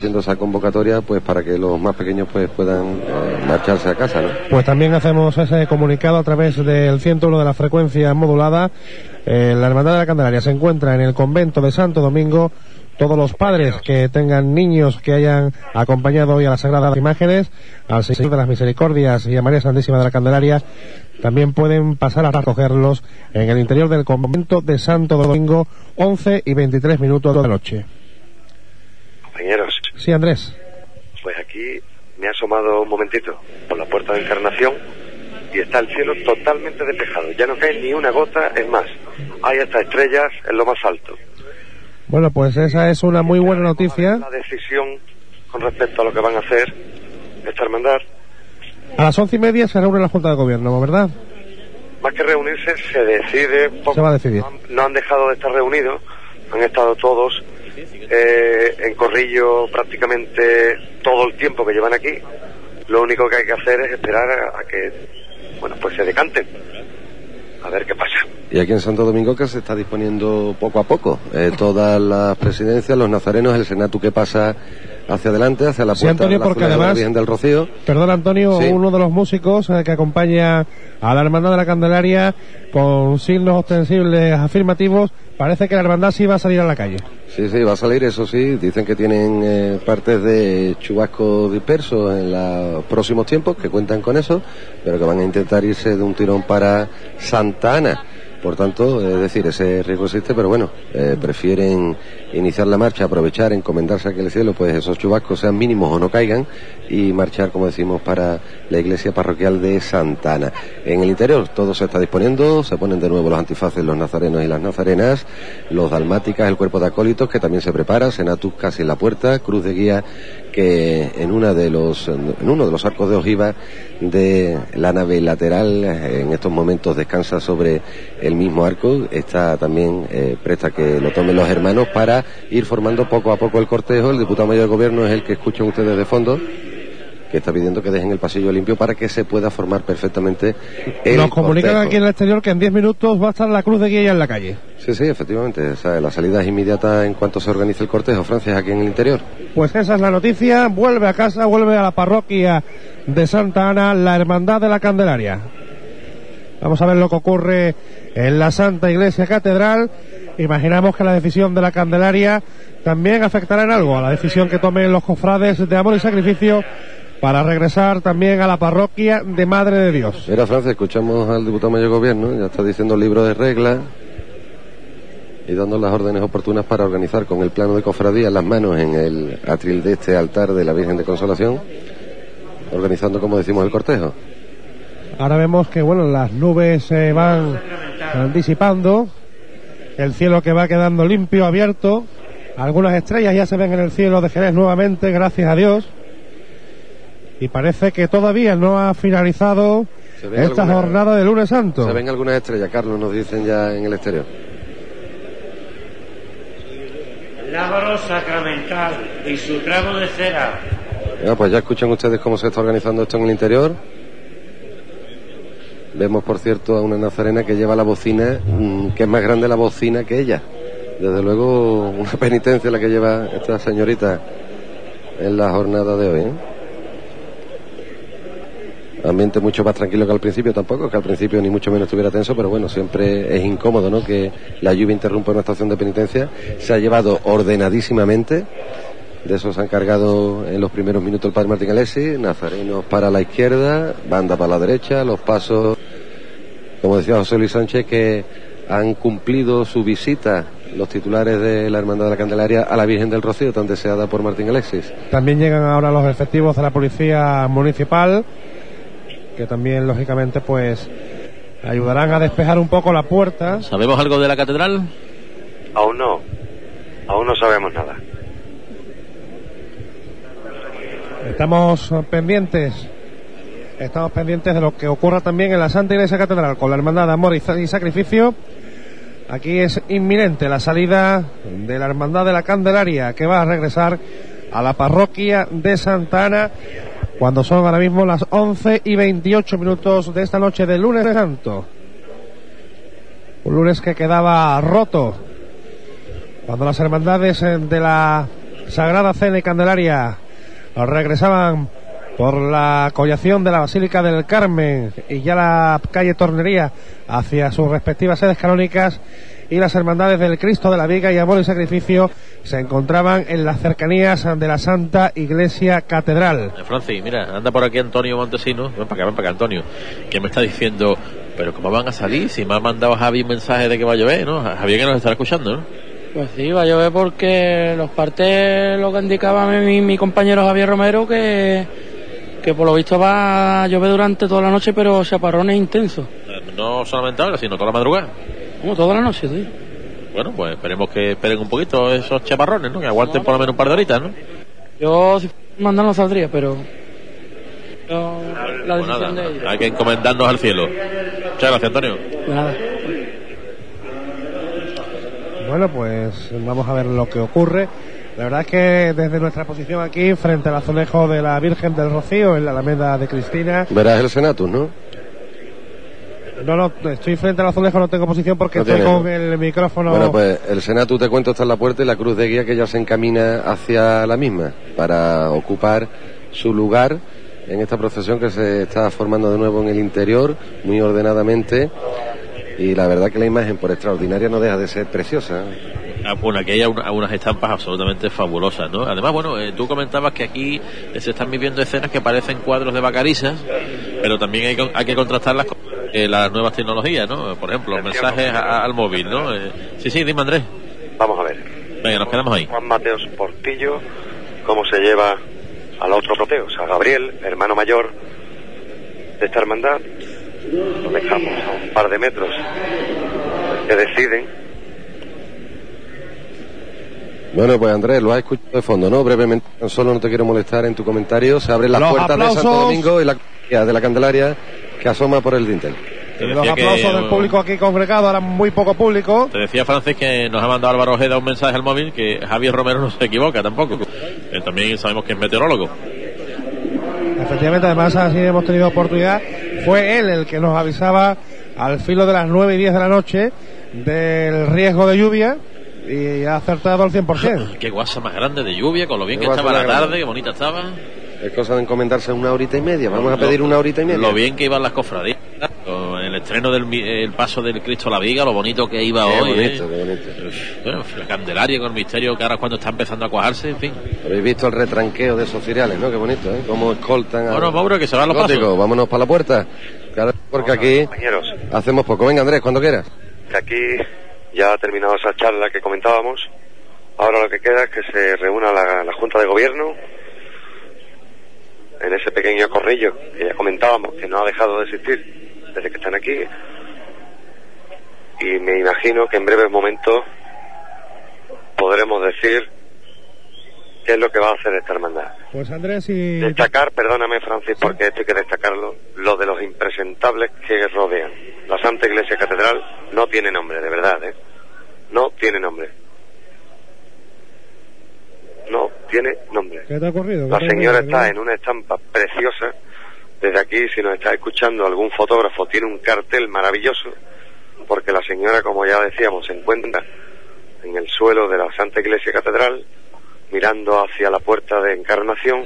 haciendo esa convocatoria pues para que los más pequeños pues puedan marcharse a casa, ¿no? Pues también hacemos ese comunicado a través del 101 de la frecuencia modulada. La Hermandad de la Candelaria se encuentra en el convento de Santo Domingo. Todos los padres que tengan niños que hayan acompañado hoy a las Sagradas Imágenes, al Señor de las Misericordias y a María Santísima de la Candelaria, también pueden pasar a recogerlos en el interior del convento de Santo Domingo, 11 y 23 minutos de la noche. Compañeros. Sí, Andrés. Pues aquí me he asomado un momentito por la puerta de Encarnación y está el cielo totalmente despejado. Ya no cae ni una gota, es más, hay hasta estrellas en lo más alto. Bueno, pues esa es una muy buena noticia. La decisión con respecto a lo que van a hacer esta hermandad. A las 11:30 se reúne la Junta de Gobierno, ¿verdad? Más que reunirse, se decide. Se va a decidir. No han dejado de estar reunidos, han estado todos en corrillo prácticamente todo el tiempo que llevan aquí. Lo único que hay que hacer es esperar a que, bueno, pues se decanten. A ver qué pasa. Y aquí en Santo Domingo que se está disponiendo poco a poco. Todas las presidencias, los nazarenos, el Senatu que pasa hacia adelante, hacia la puerta, sí, Antonio, de la porque Azulejos, además, la Virgen del Rocío. Perdón, Antonio, sí. Uno de los músicos que acompaña a la Hermandad de la Candelaria con signos ostensibles afirmativos, parece que la hermandad sí va a salir a la calle. Sí, va a salir, eso sí. Dicen que tienen partes de chubascos dispersos en los próximos tiempos, que cuentan con eso, pero que van a intentar irse de un tirón para Santa Ana. Por tanto, es decir, ese riesgo existe, pero bueno, prefieren iniciar la marcha, aprovechar, encomendarse a que el cielo, pues esos chubascos sean mínimos o no caigan, y marchar, como decimos, para la iglesia parroquial de Santa Ana. En el interior todo se está disponiendo, se ponen de nuevo los antifaces, los nazarenos y las nazarenas, los dalmáticas, el cuerpo de acólitos que también se prepara, Senatus casi en la puerta, cruz de guía que en uno de los arcos de ojiva de la nave lateral en estos momentos descansa sobre el mismo arco, está también presta que lo tomen los hermanos para ir formando poco a poco el cortejo. El diputado mayor de gobierno es el que escuchan ustedes de fondo, que está pidiendo que dejen el pasillo limpio para que se pueda formar perfectamente el Nos comunican cortejo. aquí en el exterior que en 10 minutos va a estar la cruz de guía ya en la calle. Sí, efectivamente, la salida es inmediata en cuanto se organice el cortejo. Francis, aquí en el interior. Pues esa es la noticia, vuelve a casa, vuelve a la parroquia de Santa Ana, la Hermandad de la Candelaria. Vamos a ver lo que ocurre en la Santa Iglesia Catedral. Imaginamos que la decisión de la Candelaria también afectará en algo a la decisión que tomen los cofrades de amor y sacrificio para regresar también a la parroquia de Madre de Dios. Mira, Francis, escuchamos al diputado mayor de gobierno, ya está diciendo el libro de reglas y dando las órdenes oportunas para organizar con el plano de cofradía en las manos en el atril de este altar de la Virgen de Consolación, organizando, como decimos, el cortejo. Ahora vemos que, bueno, las nubes se van disipando, el cielo que va quedando limpio, abierto, algunas estrellas ya se ven en el cielo de Jerez nuevamente, gracias a Dios, y parece que todavía no ha finalizado esta jornada de Lunes Santo. Se ven algunas estrellas, Carlos, nos dicen ya en el exterior. Lábaro sacramental y su tramo de cera. Pues ya escuchan ustedes cómo se está organizando esto en el interior. Vemos, por cierto, a una nazarena que lleva la bocina, que es más grande la bocina que ella. Desde luego, una penitencia la que lleva esta señorita en la jornada de hoy, Ambiente mucho más tranquilo que al principio, tampoco, que al principio ni mucho menos estuviera tenso, pero bueno, siempre es incómodo, ¿no?, que la lluvia interrumpa una estación de penitencia. Se ha llevado ordenadísimamente, de eso se ha encargado en los primeros minutos el padre Martín Alessi, nazarenos para la izquierda, banda para la derecha, los pasos, como decía José Luis Sánchez, que han cumplido su visita los titulares de la Hermandad de la Candelaria a la Virgen del Rocío, tan deseada por Martín Alexis. También llegan ahora los efectivos de la Policía Municipal, que también, lógicamente, pues ayudarán a despejar un poco la puerta. ¿Sabemos algo de la catedral? Aún no sabemos nada. Estamos pendientes de lo que ocurra también en la Santa Iglesia Catedral con la Hermandad de Amor y Sacrificio. Aquí es inminente la salida de la Hermandad de la Candelaria, que va a regresar a la parroquia de Santa Ana, cuando son ahora mismo las 11 y 28 minutos de esta noche de Lunes Santo. Un lunes que quedaba roto cuando las hermandades de la Sagrada Cena y Candelaria regresaban por la collación de la Basílica del Carmen y ya la calle Tornería hacia sus respectivas sedes canónicas, y las hermandades del Cristo de la Viga y Amor y Sacrificio se encontraban en las cercanías de la Santa Iglesia Catedral. Francis, mira, anda por aquí Antonio Montesinos, ven para acá Antonio, que me está diciendo, pero ¿cómo van a salir? Si me ha mandado Javi un mensaje de que va a llover, ¿no? Javi, que nos estará escuchando, ¿no? Pues sí, va a llover porque los partes, lo que indicaba mi compañero Javier Romero, que por lo visto va a llover durante toda la noche, pero chaparrones intensos. No solamente ahora, sino toda la madrugada. Como toda la noche, sí. Bueno, pues esperemos que esperen un poquito esos chaparrones, ¿no? Que aguanten por lo menos un par de horitas, ¿no? Yo, si mandan, no saldría, pero la pues decisión nada, de ellos. hay que encomendarnos al cielo. Muchas gracias, Antonio. Nada. Bueno, pues vamos a ver lo que ocurre. La verdad es que desde nuestra posición aquí, frente al azulejo de la Virgen del Rocío, en la Alameda de Cristina... Verás el Senatus, ¿no? No, estoy frente al azulejo, no tengo posición porque No estoy tiene, con ¿no? el micrófono... Bueno, pues el Senatus, te cuento, está en la puerta, y la cruz de guía que ya se encamina hacia la misma para ocupar su lugar en esta procesión que se está formando de nuevo en el interior, muy ordenadamente, y la verdad que la imagen, por extraordinaria, no deja de ser preciosa. Bueno, aquí hay unas estampas absolutamente fabulosas, ¿no? Además, bueno, tú comentabas que aquí se están viviendo escenas que parecen cuadros de Vacarisas, pero también hay que contrastarlas con las nuevas tecnologías, ¿no? Por ejemplo, los mensajes al móvil, ¿no? Sí, dime, Andrés. Vamos a ver. Venga, nos quedamos ahí. Juan Mateos Portillo, cómo se lleva al otro Mateos, a Gabriel, hermano mayor de esta hermandad. Lo dejamos a un par de metros que deciden. Bueno, pues Andrés, lo has escuchado de fondo, ¿no? Brevemente, tan solo, no te quiero molestar en tu comentario. Se abren las Los puertas aplausos de Santo Domingo y la de la Candelaria que asoma por el dintel. Los aplausos del público aquí congregado, ahora muy poco público. Te decía, Francis, que nos ha mandado Álvaro Ojeda un mensaje al móvil, que Javier Romero no se equivoca tampoco. También sabemos que es meteorólogo. Efectivamente, además así hemos tenido oportunidad. Fue él el que nos avisaba al filo de las 9:10 de la noche del riesgo de lluvia, y ha acertado al 100%. Qué guasa más grande de lluvia, con lo bien Qué que estaba guasa la más tarde, grande. qué bonita estaba. Es cosa de encomendarse una horita y media. Vamos a pedir una horita y media. Lo bien que iban las cofradías, el estreno el paso del Cristo a la Viga, lo bonito que iba Qué hoy. bonito, qué bonito. Bueno, la Candelaria con el misterio que ahora es cuando está empezando a cuajarse, en fin. Habéis visto el retranqueo de esos cereales, ¿no? Qué bonito, ¿eh? Cómo escoltan a... Bueno, Mauro, que se van los Gótico, pasos. vámonos para la puerta. Claro, porque aquí Compañeros, hacemos poco. Venga, Andrés, cuando quieras. que aquí ya ha terminado esa charla que comentábamos. Ahora lo que queda es que se reúna la Junta de Gobierno en ese pequeño corrillo que ya comentábamos, que no ha dejado de existir desde que están aquí, y me imagino que en breves momentos podremos decir qué es lo que va a hacer esta hermandad. Pues Andrés, y Destacar, perdóname Francis, porque esto hay que destacarlo, lo de los impresentables que rodean. La Santa Iglesia Catedral no tiene nombre, de verdad, ¿eh? No tiene nombre. No tiene nombre. ¿qué te ha ocurrido? La señora está en una estampa preciosa. Desde aquí, si nos está escuchando algún fotógrafo, tiene un cartel maravilloso, porque la señora, como ya decíamos, se encuentra en el suelo de la Santa Iglesia Catedral, mirando hacia la puerta de Encarnación,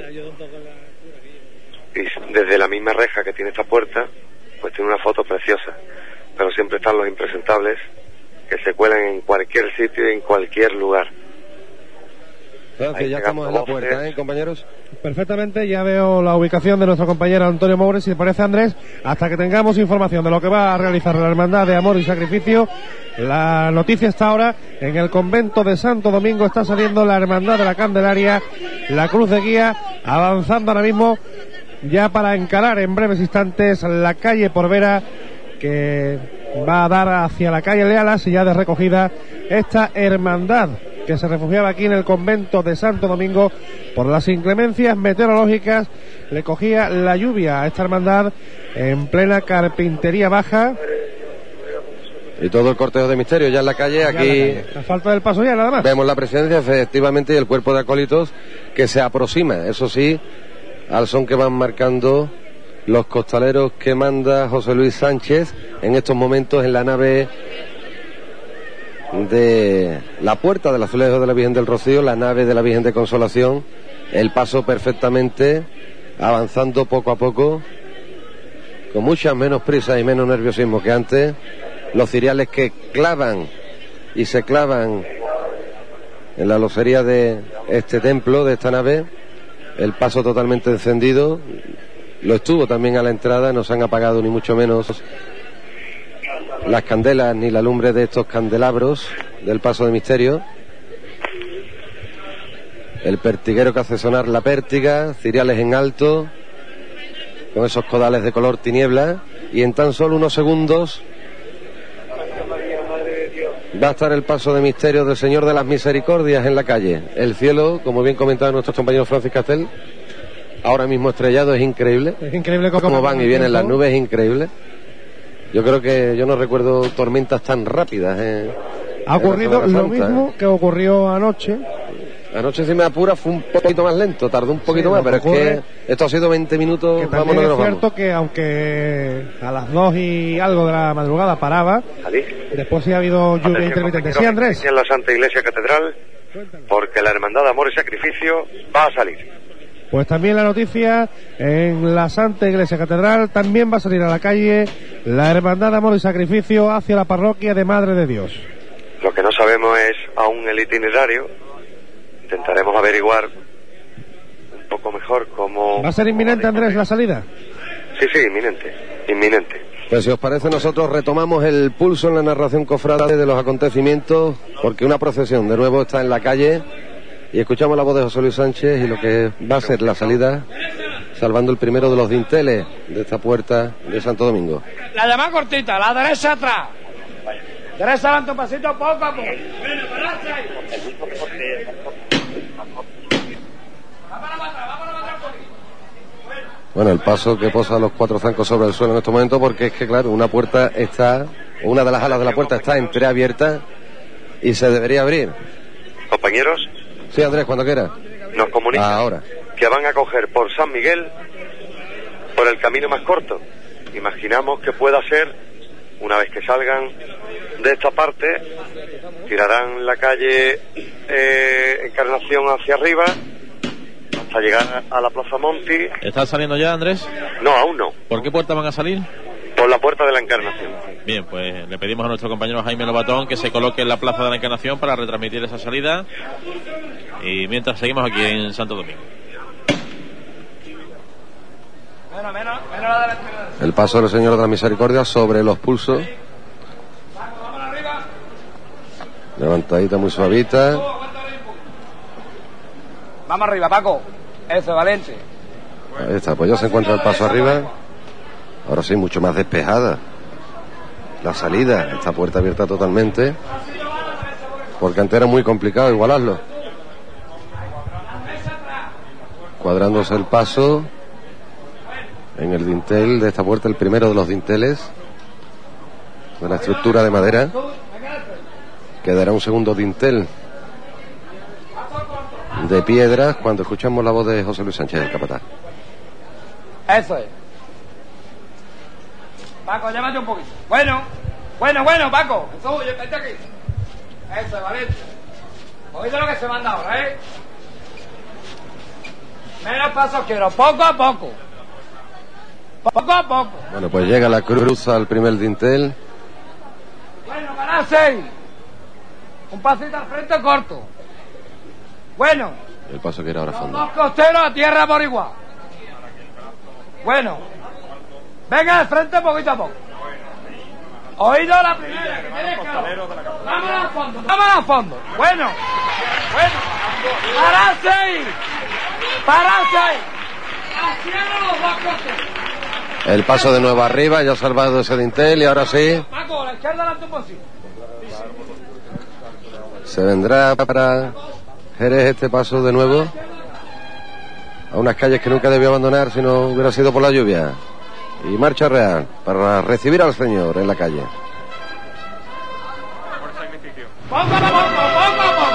y desde la misma reja que tiene esta puerta, pues tiene una foto preciosa. Pero siempre están los impresentables que se cuelan en cualquier sitio y en cualquier lugar. Entonces, ya estamos en la puerta, ¿eh, compañeros? Perfectamente, ya veo la ubicación de nuestro compañero Antonio Moures. Si te parece, Andrés, hasta que tengamos información de lo que va a realizar la Hermandad de Amor y Sacrificio, la noticia está ahora en el convento de Santo Domingo. Está saliendo la Hermandad de la Candelaria, la cruz de guía, avanzando ahora mismo ya para encarar en breves instantes la calle Porvera, que va a dar hacia la calle Lealas, y ya de recogida esta hermandad que se refugiaba aquí en el convento de Santo Domingo por las inclemencias meteorológicas. Le cogía la lluvia a esta hermandad en plena carpintería baja. Y todo el cortejo de misterio ya en la calle. Aquí A falta del paso ya, nada más. vemos la presencia, efectivamente, y el cuerpo de acólitos que se aproxima, eso sí, al son que van marcando los costaleros que manda José Luis Sánchez en estos momentos en la nave de la puerta del azulejo de la Virgen del Rocío, la nave de la Virgen de Consolación, el paso perfectamente, avanzando poco a poco, con mucha menos prisa y menos nerviosismo que antes. Los ciriales que clavan y se clavan en la losería de este templo, de esta nave, el paso totalmente encendido. Lo estuvo también a la entrada, no se han apagado ni mucho menos las candelas ni la lumbre de estos candelabros del paso de misterio. El pertiguero que hace sonar la pértiga, ciriales en alto, con esos codales de color tiniebla, y en tan solo unos segundos va a estar el paso de misterio del Señor de las Misericordias en la calle. El cielo, como bien comentaba nuestro compañero Francis Castel, ahora mismo estrellado, es increíble. Es increíble cómo van y vienen las nubes, es increíble. Yo creo que yo no recuerdo tormentas tan rápidas. Ha ocurrido lo mismo que ocurrió anoche. Anoche, si me apura, fue un poquito más lento, tardó un poquito más, pero es que esto ha sido 20 minutos, vámonos. Es cierto que aunque a las 2 y algo de la madrugada paraba, después sí ha habido lluvia intermitente. Sí, Andrés. En la Santa Iglesia Catedral, porque la Hermandad de Amor y Sacrificio va a salir. Pues también la noticia, en la Santa Iglesia Catedral también va a salir a la calle la Hermandad de Amor y Sacrificio hacia la parroquia de Madre de Dios. Lo que no sabemos es aún el itinerario. Intentaremos averiguar un poco mejor cómo... ¿Va a ser inminente, Andrés, la salida? Sí, inminente. Pues si os parece, nosotros retomamos el pulso en la narración cofrade de los acontecimientos, porque una procesión de nuevo está en la calle, y escuchamos la voz de José Luis Sánchez y lo que va a ser la salida, salvando el primero de los dinteles de esta puerta de Santo Domingo. La llamada cortita, la derecha atrás. Derecha adelante un pasito, poco a poco. Bueno, el paso que posa los cuatro zancos sobre el suelo en estos momentos, porque es que, claro, una puerta está, una de las alas de la puerta está entreabierta y se debería abrir. Compañeros. Sí, Andrés, cuando quiera. Nos comunican ahora que van a coger por San Miguel por el camino más corto. Imaginamos que pueda ser, una vez que salgan de esta parte, tirarán la calle Encarnación hacia arriba hasta llegar a la Plaza Monti. ¿Están saliendo ya, Andrés? No, aún no. ¿Por qué puerta van a salir? Por la puerta de la Encarnación. Bien, pues le pedimos a nuestro compañero Jaime Lobatón que se coloque en la Plaza de la Encarnación para retransmitir esa salida, y mientras seguimos aquí en Santo Domingo. El paso del Señor de la Misericordia sobre los pulsos. Levantadita, muy suavita. Vamos arriba, Paco. Eso, Valente. Ahí está, pues ya se encuentra el paso arriba. Ahora sí, mucho más despejada la salida. Esta puerta abierta totalmente, porque antes era muy complicado igualarlo. Cuadrándose el paso en el dintel de esta puerta, el primero de los dinteles de la estructura de madera. Quedará un segundo dintel de piedras cuando escuchamos la voz de José Luis Sánchez, el capataz. Eso es. Paco, llámate un poquito. Bueno, Paco. Eso, vete aquí. Eso es, Valiente. Oído lo que se manda ahora, ¿eh? Menos pasos quiero, poco a poco. Poco a poco. Bueno, pues llega la cruz al primer dintel. Bueno, ganar 6. Un pasito al frente corto. Bueno. El paso que era ahora fondo. Los dos costeros a tierra por igual. Bueno. Venga de frente poquito a poco. Oído la primera, que tienes calor. Vámonos a fondo. Bueno. Pararse ahí. Haciendo los dos costeros. El paso de nuevo arriba, ya ha salvado ese dintel y ahora sí. Paco, la izquierda adelante un poquito. Se vendrá para Jerez este paso de nuevo a unas calles que nunca debió abandonar si no hubiera sido por la lluvia. Y marcha real para recibir al Señor en la calle. Poco a poco.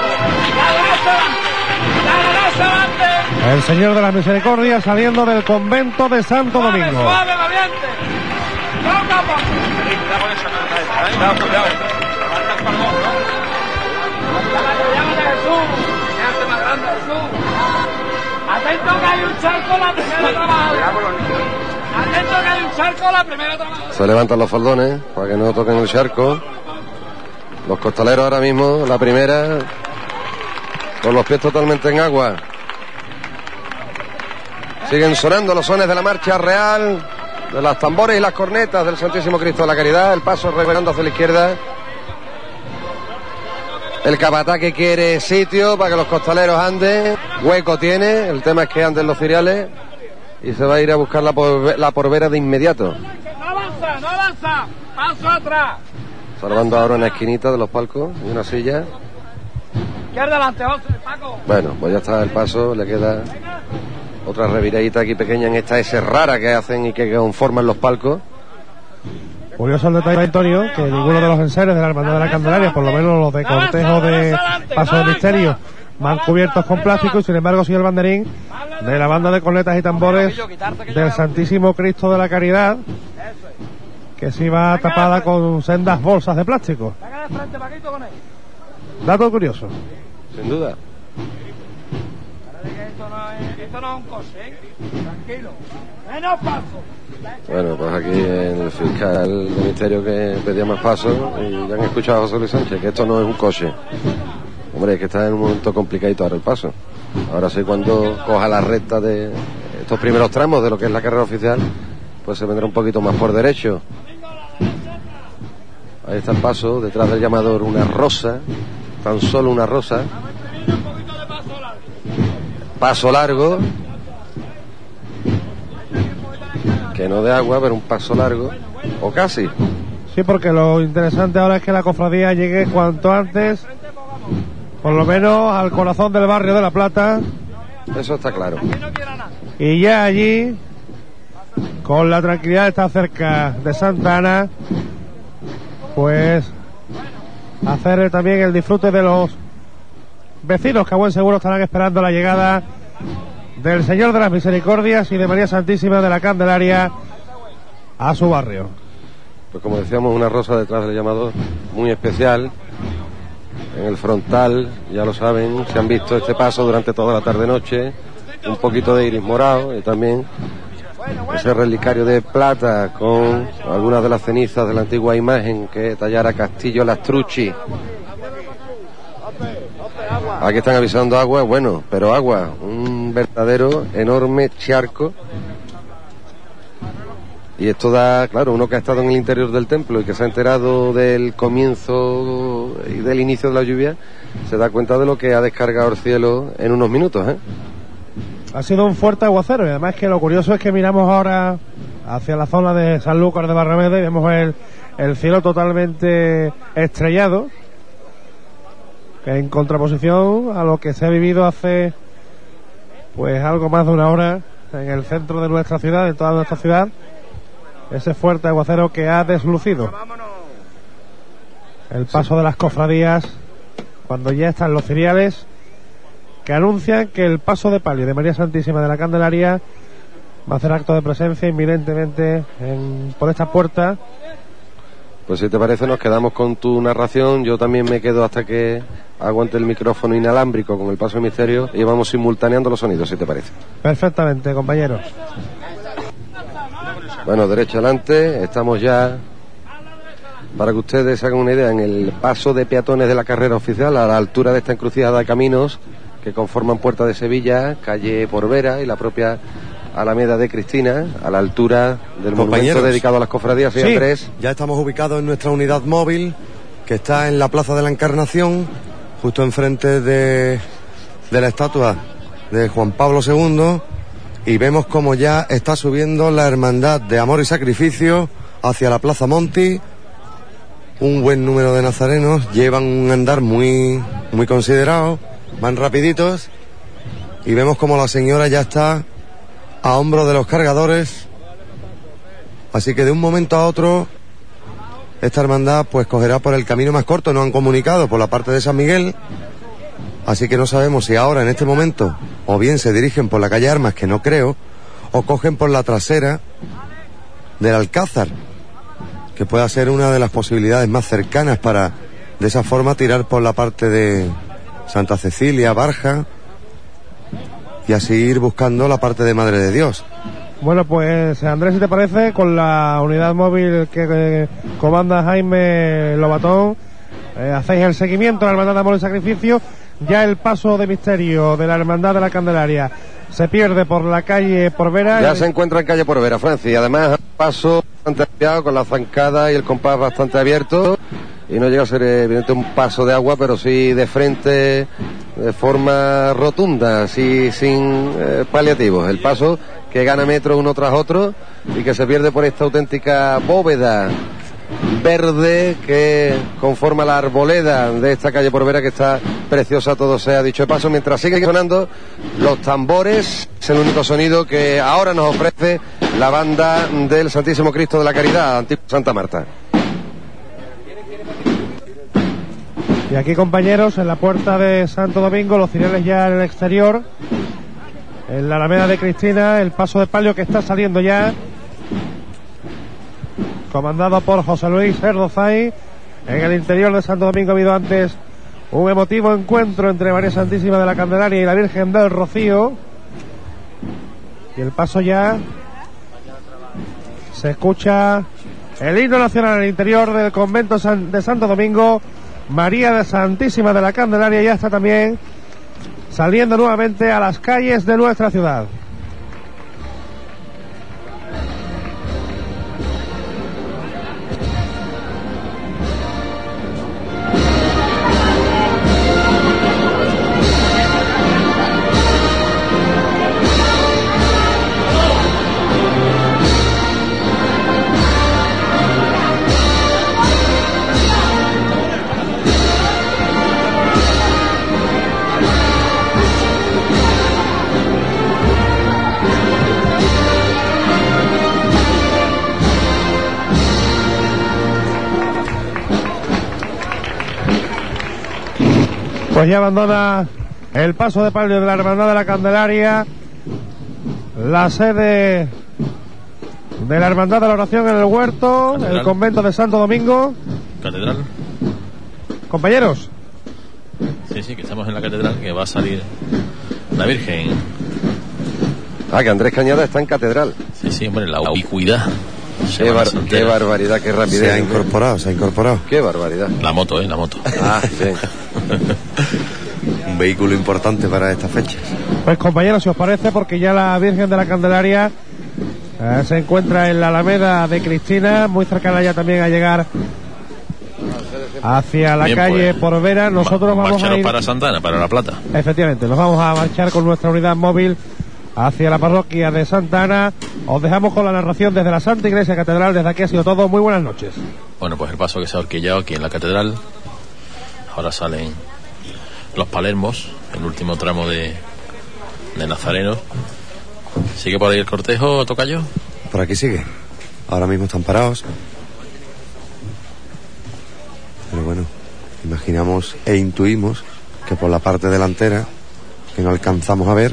El Señor de la Misericordia saliendo del convento de Santo Domingo. Suave, Valiente. Poco a poco. Llámate Jesús. Llámate más grande, Jesús. Atento que hay un charco la primera trabajadora. Atento que hay un charco la primera trabajadora. Se levantan los faldones para que no toquen el charco. Los costaleros ahora mismo, la primera, con los pies totalmente en agua. Siguen sonando los sones de la marcha real, de las tambores y las cornetas del Santísimo Cristo de la Caridad. El paso revelando hacia la izquierda. El capataz que quiere sitio para que los costaleros anden. Hueco tiene, el tema es que anden los ciriales. Y se va a ir a buscar la porbera de inmediato. No avanza, no avanza. Paso atrás. Salvando ahora una esquinita de los palcos y una silla. Izquierda adelante, José, Paco. Bueno, pues ya está el paso, le queda otra reviradita aquí pequeña en esta S rara que hacen y que conforman los palcos. Curioso el detalle, Antonio, que ninguno de los enseres de la Hermandad de la Candelaria, por lo menos los de cortejo de paso de misterio, van cubiertos con plástico, y sin embargo sí el banderín de la banda de cornetas y tambores del Santísimo Cristo de la Caridad, que sí va tapada con sendas bolsas de plástico. Dato curioso. Sin duda. Esto no es un coche, tranquilo. Menos paso. Bueno, pues aquí el fiscal de misterio que pedía más paso, y ya han escuchado a José Luis Sánchez, que esto no es un coche. Hombre, es que está en un momento complicadito ahora el paso. Ahora sí, cuando coja la recta de estos primeros tramos de lo que es la carrera oficial, pues se vendrá un poquito más por derecho. Ahí está el paso, detrás del llamador una rosa, tan solo una rosa. Paso largo, que no de agua, pero un paso largo, o casi. Sí, porque lo interesante ahora es que la cofradía llegue cuanto antes, por lo menos al corazón del barrio de La Plata. Eso está claro. Y ya allí, con la tranquilidad de estar cerca de Santa Ana, pues hacer también el disfrute de los vecinos que a buen seguro estarán esperando la llegada del Señor de las Misericordias y de María Santísima de la Candelaria a su barrio. Pues como decíamos, una rosa detrás del llamador, muy especial. En el frontal, ya lo saben, se han visto este paso durante toda la tarde-noche, un poquito de iris morado y también ese relicario de plata con algunas de las cenizas de la antigua imagen que tallara Castillo Lastrucci. Aquí están avisando agua, bueno, pero agua, un verdadero enorme charco. Y esto da, claro, uno que ha estado en el interior del templo y que se ha enterado del comienzo y del inicio de la lluvia, se da cuenta de lo que ha descargado el cielo en unos minutos, ¿eh? Ha sido un fuerte aguacero, y además que lo curioso es que miramos ahora hacia la zona de Sanlúcar de Barrameda y vemos el cielo totalmente estrellado, en contraposición a lo que se ha vivido hace pues algo más de una hora en el centro de nuestra ciudad, en toda nuestra ciudad, ese fuerte aguacero que ha deslucido el paso de las cofradías cuando ya están los ciriales que anuncian que el paso de palio de María Santísima de la Candelaria va a hacer acto de presencia inminentemente por esta puerta. Pues si te parece nos quedamos con tu narración, yo también me quedo hasta que aguante el micrófono inalámbrico con el paso de misterio y vamos simultaneando los sonidos, si te parece. Perfectamente, compañeros. Bueno, derecho adelante, estamos ya, para que ustedes hagan una idea, en el paso de peatones de la carrera oficial, a la altura de esta encrucijada de caminos que conforman Puerta de Sevilla, calle Porvera y la propia Alameda de Cristina, a la altura del monumento dedicado a las cofradías. Sí, Andrés. Ya estamos ubicados en nuestra unidad móvil, que está en la Plaza de la Encarnación, justo enfrente de la estatua de Juan Pablo II, y vemos como ya está subiendo la Hermandad de Amor y Sacrificio hacia la Plaza Monti. Un buen número de nazarenos, llevan un andar muy considerado, van rapiditos, y vemos como la señora ya está a hombros de los cargadores, así que de un momento a otro esta hermandad pues cogerá por el camino más corto. Nos han comunicado por la parte de San Miguel, así que no sabemos si ahora en este momento o bien se dirigen por la calle Armas, que no creo, o cogen por la trasera del Alcázar, que pueda ser una de las posibilidades más cercanas para de esa forma tirar por la parte de Santa Cecilia, Barja, y así ir buscando la parte de Madre de Dios. Bueno, pues Andrés, si te parece, con la unidad móvil que comanda Jaime Lobatón, hacéis el seguimiento de la Hermandad de Amor y Sacrificio. Ya el paso de misterio de la Hermandad de la Candelaria se pierde por la calle Porvera. Ya se encuentra en calle Porvera, Francis, y además paso bastante ampliado, con la zancada y el compás bastante abierto, y no llega a ser evidente un paso de agua, pero sí de frente, de forma rotunda, así sin paliativos. El paso que gana metros uno tras otro y que se pierde por esta auténtica bóveda verde que conforma la arboleda de esta calle Porvera, que está preciosa, todo sea dicho de paso, mientras siguen sonando los tambores. Es el único sonido que ahora nos ofrece la banda del Santísimo Cristo de la Caridad, Antigua Santa Marta. Y aquí, compañeros, en la puerta de Santo Domingo, los cireles ya en el exterior, en la Alameda de Cristina, el paso de palio que está saliendo ya, comandado por José Luis Erdozay. En el interior de Santo Domingo ha habido antes un emotivo encuentro entre María Santísima de la Candelaria y la Virgen del Rocío, y el paso ya se escucha el himno nacional en el interior del convento de Santo Domingo. María Santísima de la Candelaria ya está también saliendo nuevamente a las calles de nuestra ciudad. Pues ya abandona el paso de palio de la Hermandad de la Candelaria la sede de la Hermandad de la Oración en el Huerto, Catedral, el convento de Santo Domingo. Catedral. Compañeros. Sí, que estamos en la catedral, que va a salir la Virgen. Que Andrés Cañada está en catedral. Sí, hombre, la ubicuidad. Qué barbaridad, qué rapidez. Se ha incorporado. Qué barbaridad. La moto. Sí. Un vehículo importante para estas fechas. Pues, compañeros, si os parece, porque ya la Virgen de la Candelaria se encuentra en la Alameda de Cristina, muy cercana ya también a llegar hacia la calle Porvera. Nosotros vamos a ir para Santana, para La Plata. Efectivamente, nos vamos a marchar con nuestra unidad móvil hacia la parroquia de Santa Ana. Os dejamos con la narración desde la Santa Iglesia Catedral. Desde aquí ha sido todo. Muy buenas noches. Bueno, pues el paso que se ha horquillado aquí en la catedral. Ahora salen los palermos, el último tramo de Nazareno. ¿Sigue por ahí el cortejo, tocayo? Por aquí sigue. Ahora mismo están parados. Pero bueno, imaginamos e intuimos que por la parte delantera, que no alcanzamos a ver,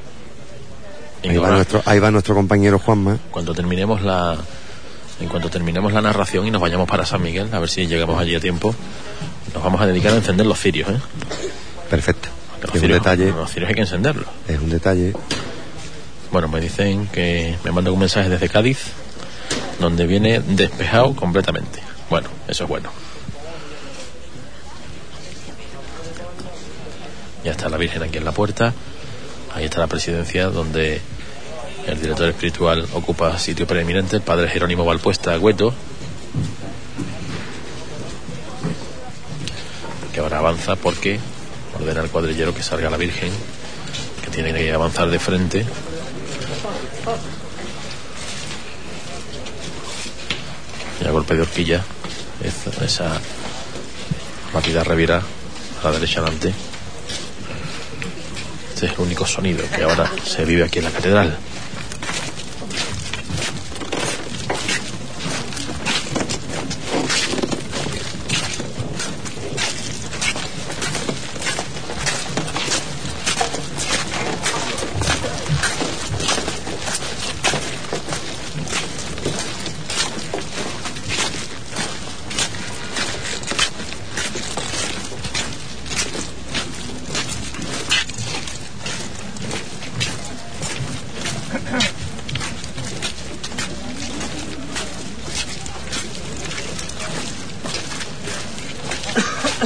ahí va nuestro compañero Juanma. En cuanto terminemos la narración y nos vayamos para San Miguel, a ver si llegamos allí a tiempo, nos vamos a dedicar a encender los cirios, ¿eh? Perfecto. Es un detalle. Los cirios hay que encenderlos. Es un detalle. Bueno, me dicen que me mandan un mensaje desde Cádiz, donde viene despejado completamente. Bueno, eso es bueno. Ya está la Virgen aquí en la puerta. Ahí está la presidencia, donde el director espiritual ocupa sitio preeminente, el padre Jerónimo Valpuesta Güeto, que ahora avanza porque ordena al cuadrillero que salga la Virgen, que tiene que avanzar de frente. Y a golpe de horquilla, esa rápida revira a la derecha adelante. Este es el único sonido que ahora se vive aquí en la catedral.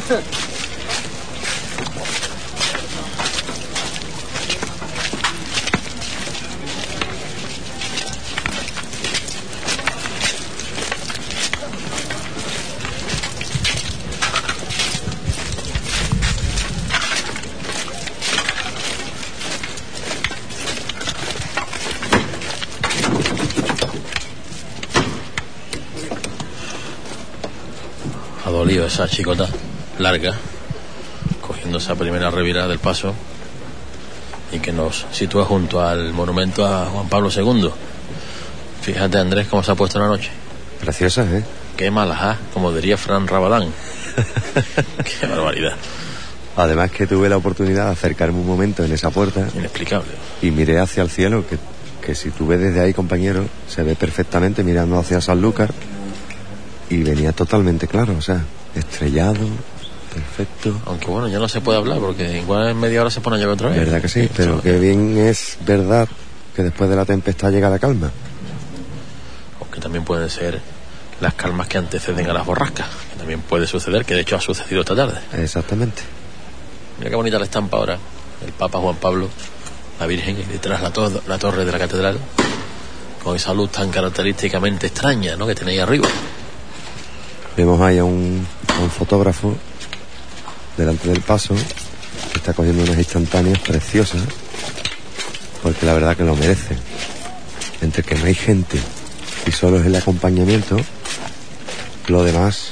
Ha dolido esa chicota larga, cogiendo esa primera revirada del paso y que nos sitúa junto al monumento a Juan Pablo II. Fíjate, Andrés, cómo se ha puesto la noche. Preciosa, ¿eh? Qué malas, como diría Fran Rabadán. Qué barbaridad. Además que tuve la oportunidad de acercarme un momento en esa puerta. Inexplicable. Y miré hacia el cielo, que si tú ves desde ahí, compañero, se ve perfectamente mirando hacia Sanlúcar. Y venía totalmente claro, o sea, estrellado, perfecto. Aunque bueno, ya no se puede hablar porque igual en media hora se pone a llover otra vez. Verdad que sí, pero que bien es verdad que después de la tempestad llega la calma. Aunque también pueden ser las calmas que anteceden a las borrascas, que también puede suceder, que de hecho ha sucedido esta tarde. Exactamente. Mira qué bonita la estampa ahora, el Papa Juan Pablo, la Virgen y detrás la torre de la catedral, con esa luz tan característicamente extraña, ¿no?, que tenéis arriba. Vemos ahí a un fotógrafo delante del paso que está cogiendo unas instantáneas preciosas, porque la verdad que lo merece. Entre que no hay gente y solo es el acompañamiento, lo demás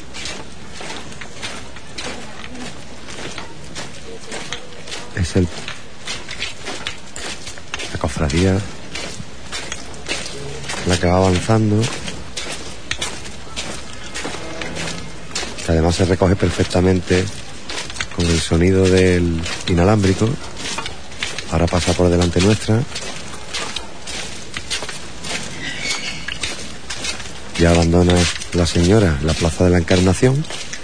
es la cofradía la que va avanzando. Además se recoge perfectamente con el sonido del inalámbrico. Ahora pasa por delante nuestra. Ya abandona la señora la Plaza de la Encarnación.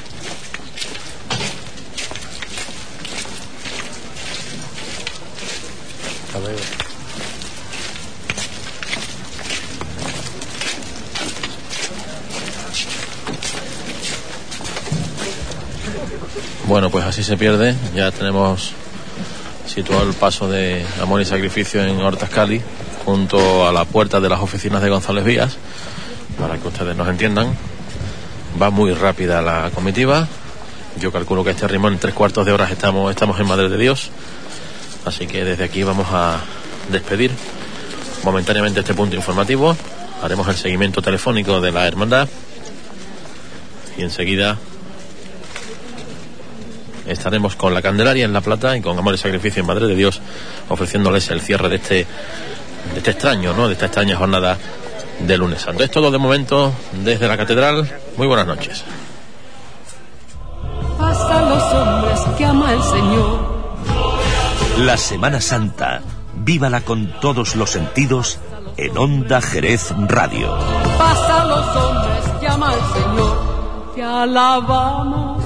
Bueno, pues así se pierde. Ya tenemos situado el paso de Amor y Sacrificio en Hortascali, junto a la puerta de las oficinas de González Vías, para que ustedes nos entiendan. Va muy rápida la comitiva. Yo calculo que este ritmo en 3/4 de hora estamos en Madre de Dios. Así que desde aquí vamos a despedir momentáneamente este punto informativo. Haremos el seguimiento telefónico de la hermandad y enseguida estaremos con la Candelaria en La Plata y con Amor y Sacrificio en Madre de Dios, ofreciéndoles el cierre de este extraño, ¿no?, de esta extraña jornada de Lunes Santo. Es todo de momento desde la catedral. Muy buenas noches. Pasan los hombres que ama el Señor. La Semana Santa, vívala con todos los sentidos en Onda Jerez Radio. Pasan los hombres que ama el Señor, que alabamos.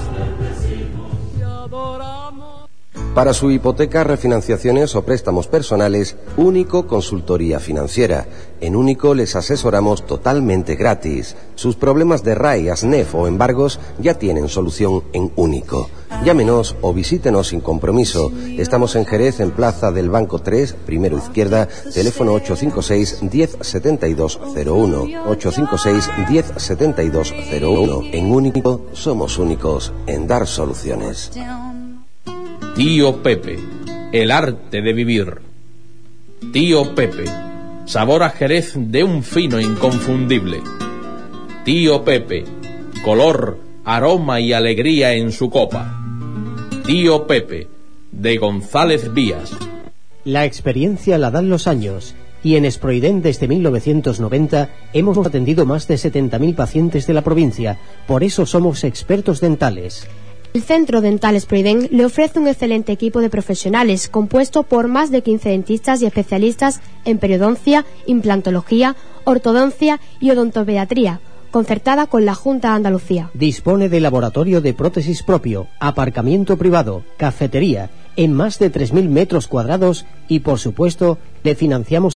Para su hipoteca, refinanciaciones o préstamos personales, Único Consultoría Financiera. En Único les asesoramos totalmente gratis. Sus problemas de RAI, ASNEF o embargos ya tienen solución en Único. Llámenos o visítenos sin compromiso. Estamos en Jerez, en Plaza del Banco 3, primero izquierda, teléfono 856 107201. 856 107201. En Único somos únicos en dar soluciones. Tío Pepe, el arte de vivir. Tío Pepe, sabor a Jerez de un fino inconfundible. Tío Pepe, color, aroma y alegría en su copa. Tío Pepe, de González Vías. La experiencia la dan los años, y en Esproiden desde 1990 hemos atendido más de 70.000 pacientes de la provincia. Por eso somos expertos dentales. El Centro Dental Esproiden le ofrece un excelente equipo de profesionales compuesto por más de 15 dentistas y especialistas en periodoncia, implantología, ortodoncia y odontopediatría, concertada con la Junta de Andalucía. Dispone de laboratorio de prótesis propio, aparcamiento privado, cafetería, en más de 3.000 metros cuadrados y, por supuesto, le financiamos